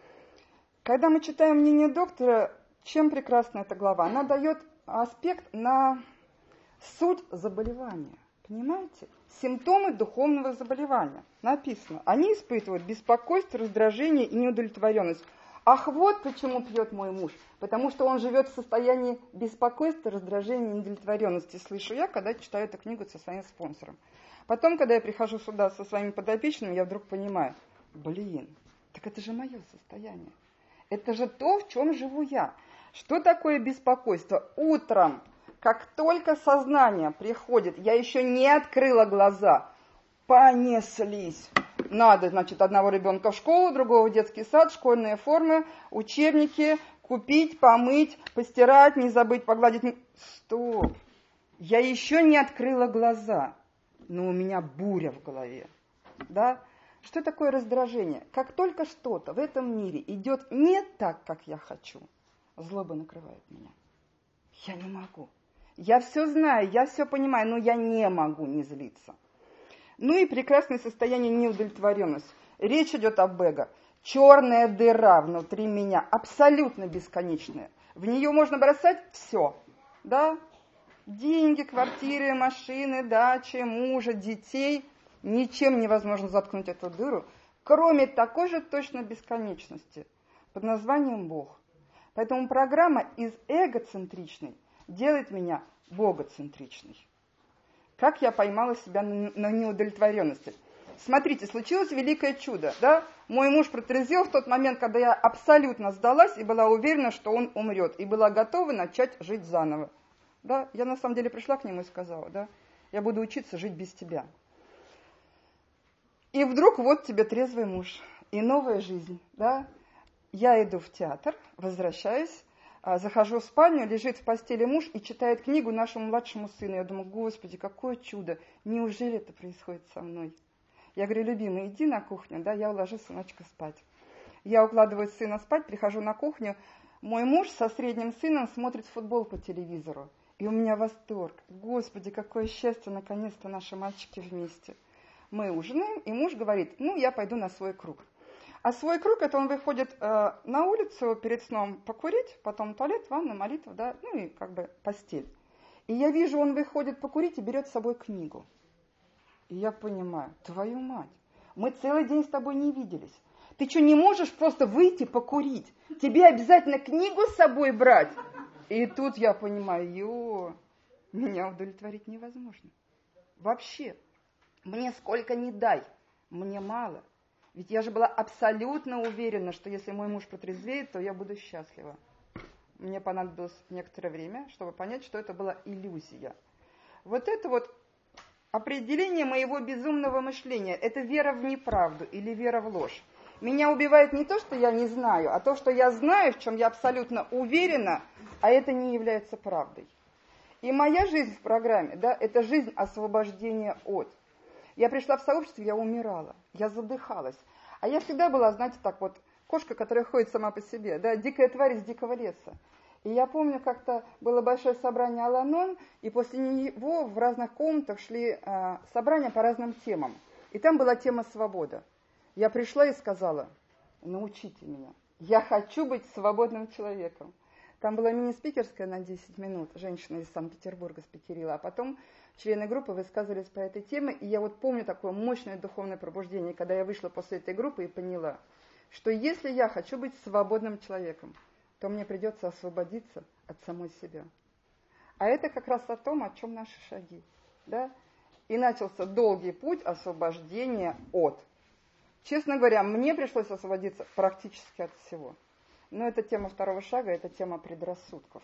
Когда мы читаем мнение доктора, чем прекрасна эта глава? Она дает аспект на суть заболевания. Понимаете? Симптомы духовного заболевания. Написано. Они испытывают беспокойство, раздражение и неудовлетворенность. Ах, вот почему пьет мой муж. Потому что он живет в состоянии беспокойства, раздражения и неудовлетворенности. Слышу я, когда читаю эту книгу со своим спонсором. Потом, когда я прихожу сюда со своими подопечными, я вдруг понимаю: блин, так это же мое состояние. Это же то, в чем живу я. Что такое беспокойство? Утром, как только сознание приходит, я еще не открыла глаза, понеслись. Надо, значит, одного ребенка в школу, другого в детский сад, школьные формы, учебники, купить, помыть, постирать, не забыть погладить. Стоп! Я еще не открыла глаза, но у меня буря в голове. Да? Что такое раздражение? Как только что-то в этом мире идет не так, как я хочу, злоба накрывает меня. Я не могу. Я все знаю, я все понимаю, но я не могу не злиться. Ну и прекрасное состояние неудовлетворенности. Речь идет об эго. Черная дыра внутри меня, абсолютно бесконечная. В нее можно бросать все. Да? Деньги, квартиры, машины, дачи, мужа, детей. Ничем невозможно заткнуть эту дыру, кроме такой же точно бесконечности под названием Бог. Поэтому программа из эгоцентричной делает меня богоцентричной. Как я поймала себя на неудовлетворенности? Смотрите, случилось великое чудо. Да? Мой муж протрезвел в тот момент, когда я абсолютно сдалась и была уверена, что он умрет, и была готова начать жить заново. Да? Я на самом деле пришла к нему и сказала: да, я буду учиться жить без тебя. И вдруг вот тебе трезвый муж и новая жизнь. Да? Я иду в театр, возвращаюсь, захожу в спальню, лежит в постели муж и читает книгу нашему младшему сыну. Я думаю: Господи, какое чудо, неужели это происходит со мной? Я говорю: любимый, иди на кухню, да, я уложу сыночка спать. Я укладываю сына спать, прихожу на кухню, мой муж со средним сыном смотрит футбол по телевизору. И у меня восторг. Господи, какое счастье, наконец-то наши мальчики вместе. Мы ужинаем, и муж говорит: ну, я пойду на свой круг. А свой круг, это он выходит э, на улицу перед сном покурить, потом туалет, ванна, молитва, да, ну и как бы постель. И я вижу, он выходит покурить и берет с собой книгу. И я понимаю: твою мать, мы целый день с тобой не виделись. Ты что, не можешь просто выйти покурить? Тебе обязательно книгу с собой брать? И тут я понимаю: ё, меня удовлетворить невозможно. Вообще, мне сколько ни дай, мне мало. Ведь я же была абсолютно уверена, что если мой муж протрезвеет, то я буду счастлива. Мне понадобилось некоторое время, чтобы понять, что это была иллюзия. Вот это вот определение моего безумного мышления, это вера в неправду или вера в ложь. Меня убивает не то, что я не знаю, а то, что я знаю, в чем я абсолютно уверена, а это не является правдой. И моя жизнь в программе, да, это жизнь освобождения от. Я пришла в сообщество, я умирала, я задыхалась. А я всегда была, знаете, так вот, кошка, которая ходит сама по себе, да, дикая тварь из дикого леса. И я помню, как-то было большое собрание Ал-Анон, и после него в разных комнатах шли э, собрания по разным темам. И там была тема свобода. Я пришла и сказала: научите меня, я хочу быть свободным человеком. Там была мини-спикерская на десять минут, женщина из Санкт-Петербурга спикерила, а потом члены группы высказывались по этой теме, и я вот помню такое мощное духовное пробуждение, когда я вышла после этой группы и поняла, что если я хочу быть свободным человеком, то мне придется освободиться от самой себя. А это как раз о том, о чем наши шаги. Да? И начался долгий путь освобождения от. Честно говоря, мне пришлось освободиться практически от всего. Но это тема второго шага, это тема предрассудков.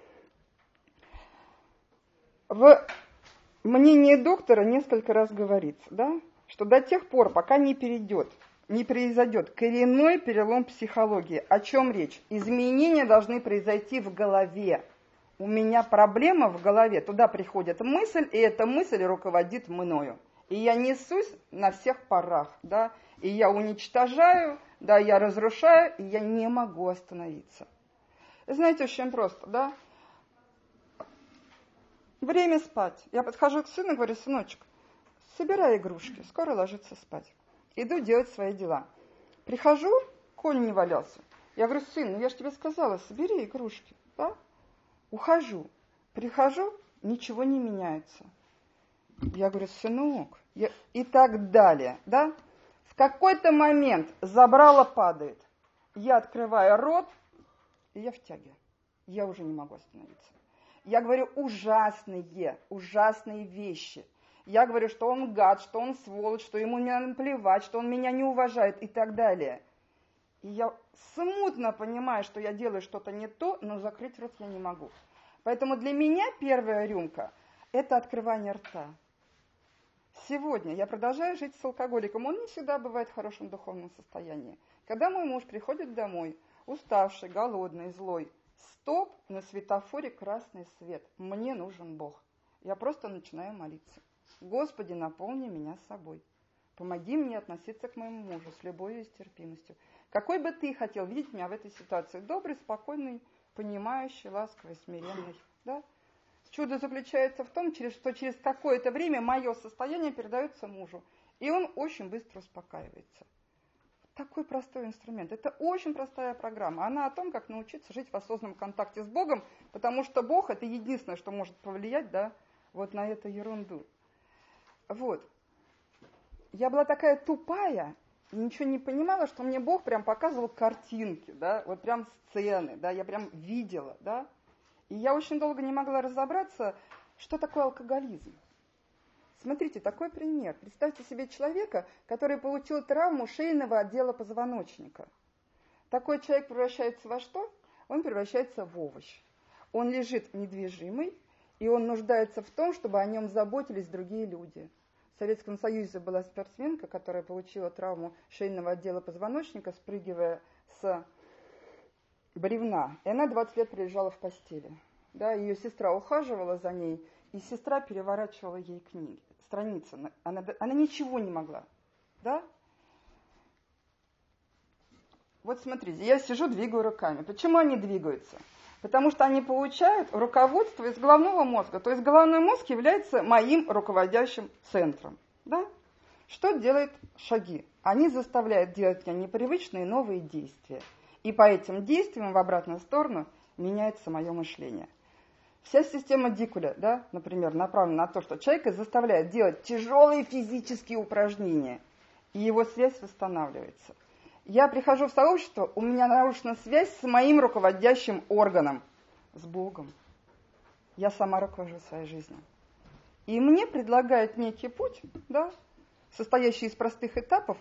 В мнении доктора несколько раз говорится, да, что до тех пор, пока не перейдет, не произойдет коренной перелом психологии. О чем речь? Изменения должны произойти в голове. У меня проблема в голове. Туда приходит мысль, и эта мысль руководит мною. И я несусь на всех парах, да, и я уничтожаю, да, я разрушаю, и я не могу остановиться. Знаете, очень просто, да? Время спать. Я подхожу к сыну и говорю: сыночек, собирай игрушки, скоро ложиться спать. Иду делать свои дела. Прихожу, конь не валялся. Я говорю: сын, ну я же тебе сказала, собери игрушки, да? Ухожу. Прихожу, ничего не меняется. Я говорю: сынок, я... и так далее, да? В какой-то момент забрало падает. Я открываю рот, и я в тяге. Я уже не могу остановиться. Я говорю ужасные, ужасные вещи. Я говорю, что он гад, что он сволочь, что ему не надо плевать, что он меня не уважает и так далее. И я смутно понимаю, что я делаю что-то не то, но закрыть рот я не могу. Поэтому для меня первая рюмка – это открывание рта. Сегодня я продолжаю жить с алкоголиком. Он не всегда бывает в хорошем духовном состоянии. Когда мой муж приходит домой, уставший, голодный, злой, стоп, на светофоре красный свет. Мне нужен Бог. Я просто начинаю молиться. Господи, наполни меня собой. Помоги мне относиться к моему мужу с любовью и с терпимостью. Какой бы ты хотел видеть меня в этой ситуации? Добрый, спокойный, понимающий, ласковый, смиренный. Да? Чудо заключается в том, что через какое-то время мое состояние передается мужу. И он очень быстро успокаивается. Такой простой инструмент. Это очень простая программа. Она о том, как научиться жить в осознанном контакте с Богом, потому что Бог – это единственное, что может повлиять, да, вот на эту ерунду. Вот. Я была такая тупая, и ничего не понимала, что мне Бог прям показывал картинки, да, вот прям сцены, да, я прям видела, да. И я очень долго не могла разобраться, что такое алкоголизм. Смотрите, такой пример. Представьте себе человека, который получил травму шейного отдела позвоночника. Такой человек превращается во что? Он превращается в овощ. Он лежит недвижимый, и он нуждается в том, чтобы о нем заботились другие люди. В Советском Союзе была спортсменка, которая получила травму шейного отдела позвоночника, спрыгивая с бревна. И она двадцать лет пролежала в постели. Да, ее сестра ухаживала за ней, и сестра переворачивала ей книги, страницы. Она, она ничего не могла. Да? Вот смотрите, я сижу, двигаю руками. Почему они двигаются? Потому что они получают руководство из головного мозга. То есть головной мозг является моим руководящим центром. Да? Что делают шаги? Они заставляют делать мне непривычные новые действия. И по этим действиям в обратную сторону меняется мое мышление. Вся система Дикуля, да, например, направлена на то, что человека заставляет делать тяжелые физические упражнения, и его связь восстанавливается. Я прихожу в сообщество, у меня нарушена связь с моим руководящим органом, с Богом. Я сама руковожу своей жизнью. И мне предлагают некий путь, да, состоящий из простых этапов,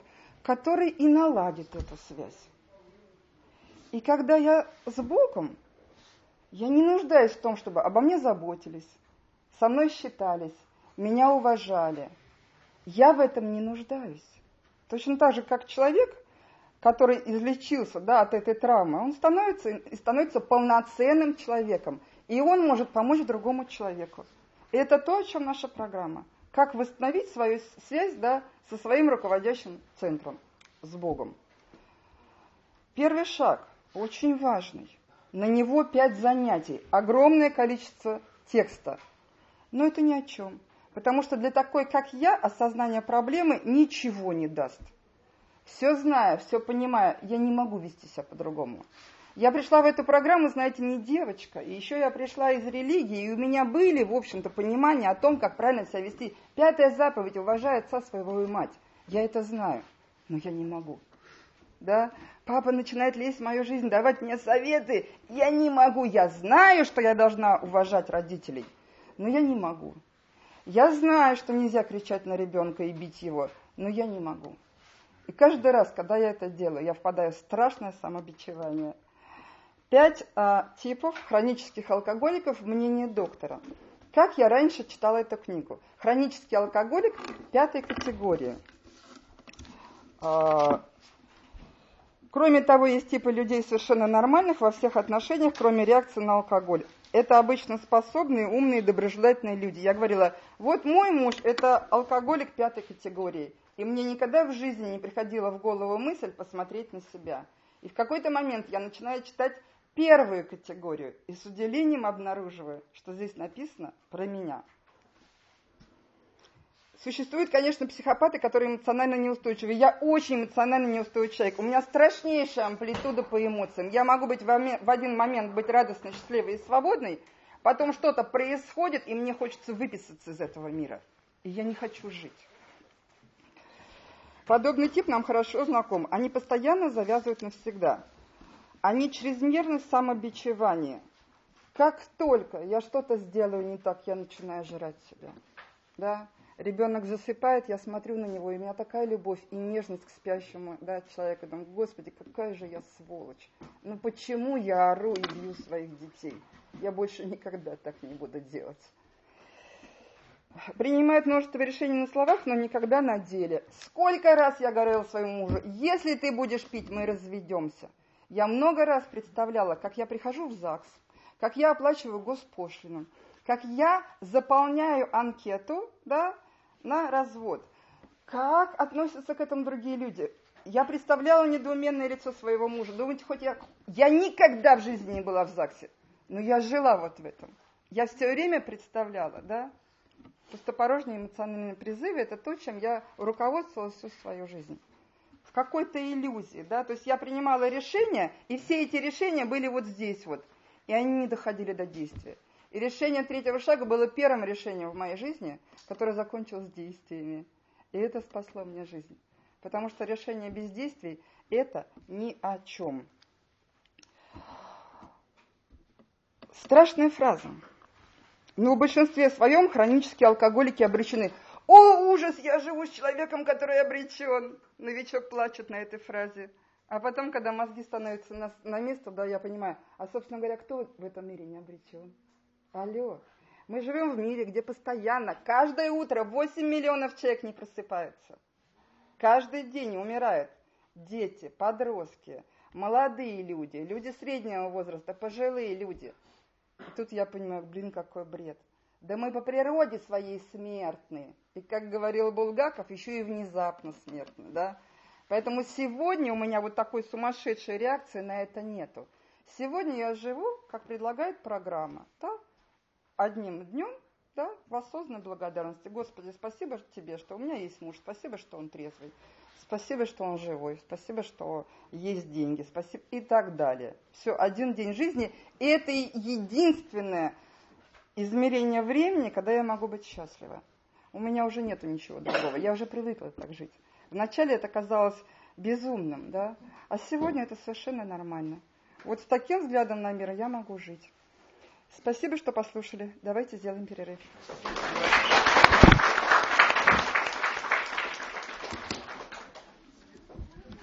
который и наладит эту связь. И когда я с Богом, я не нуждаюсь в том, чтобы обо мне заботились, со мной считались, меня уважали. Я в этом не нуждаюсь. Точно так же, как человек, который излечился, да, от этой травмы, он становится, и становится полноценным человеком. И он может помочь другому человеку. И это то, о чем наша программа. Как восстановить свою связь, да, со своим руководящим центром, с Богом. Первый шаг, очень важный. На него пять занятий, огромное количество текста. Но это ни о чем. Потому что для такой, как я, осознание проблемы ничего не даст. Все зная, все понимая, я не могу вести себя по-другому. Я пришла в эту программу, знаете, не девочка, и еще я пришла из религии, и у меня были, в общем-то, понимания о том, как правильно себя вести. Пятая заповедь: уважай отца своего и мать. Я это знаю, но я не могу. Да? Папа начинает лезть в мою жизнь, давать мне советы. Я не могу, я знаю, что я должна уважать родителей, но я не могу. Я знаю, что нельзя кричать на ребенка и бить его, но я не могу. И каждый раз, когда я это делаю, я впадаю в страшное самобичевание. Пять а, типов хронических алкоголиков, мнение доктора. Как я раньше читала эту книгу? Хронический алкоголик пятой категории. А, кроме того, есть типы людей совершенно нормальных во всех отношениях, кроме реакции на алкоголь. Это обычно способные, умные, доброжелательные люди. Я говорила, вот мой муж – это алкоголик пятой категории. И мне никогда в жизни не приходила в голову мысль посмотреть на себя. И в какой-то момент я начинаю читать первую категорию и с удивлением обнаруживаю, что здесь написано про меня. Существуют, конечно, психопаты, которые эмоционально неустойчивы. Я очень эмоционально неустойчивый человек. У меня страшнейшая амплитуда по эмоциям. Я могу быть в один момент быть радостной, счастливой и свободной, потом что-то происходит, и мне хочется выписаться из этого мира. И я не хочу жить. Подобный тип нам хорошо знаком. Они постоянно завязывают навсегда. Они чрезмерны в самобичевании. Как только я что-то сделаю не так, я начинаю жрать себя. Да? Ребенок засыпает, я смотрю на него, и у меня такая любовь и нежность к спящему, да, человеку. Думаю, Господи, какая же я сволочь. Ну почему я ору и бью своих детей? Я больше никогда так не буду делать. Принимает множество решений на словах, но никогда на деле. Сколько раз я говорила своему мужу, если ты будешь пить, мы разведемся. Я много раз представляла, как я прихожу в ЗАГС, как я оплачиваю госпошлину, как я заполняю анкету, да, на развод. Как относятся к этому другие люди? Я представляла недоуменное лицо своего мужа. Думаете, хоть я... Я никогда в жизни не была в ЗАГСе, но я жила вот в этом. Я все время представляла, да. Пустопорожние эмоциональные призывы – это то, чем я руководствовалась всю свою жизнь. В какой-то иллюзии, да. То есть я принимала решения, и все эти решения были вот здесь вот. И они не доходили до действия. И решение третьего шага было первым решением в моей жизни, которое закончилось действиями. И это спасло мне жизнь. Потому что решение без действий – это ни о чем. Страшная фраза. Но в большинстве своем хронические алкоголики обречены. О, ужас, я живу с человеком, который обречен. Новичок плачет на этой фразе. А потом, когда мозги становятся на, на место, да, я понимаю, а, собственно говоря, кто в этом мире не обречен? Алло, мы живем в мире, где постоянно, каждое утро восемь миллионов человек не просыпаются. Каждый день умирают дети, подростки, молодые люди, люди среднего возраста, пожилые люди. И тут я понимаю, блин, какой бред. Да мы по природе своей смертны. И, как говорил Булгаков, еще и внезапно смертны, да? Поэтому сегодня у меня вот такой сумасшедшей реакции на это нету. Сегодня я живу, как предлагает программа, да? Одним днем, да, в осознанной благодарности. Господи, спасибо тебе, что у меня есть муж, спасибо, что он трезвый, спасибо, что он живой, спасибо, что есть деньги, спасибо и так далее. Все, один день жизни, и это единственное измерение времени, когда я могу быть счастлива. У меня уже нету ничего другого, я уже привыкла так жить. Вначале это казалось безумным, да, а сегодня это совершенно нормально. Вот с таким взглядом на мир я могу жить. Спасибо, что послушали. Давайте сделаем перерыв.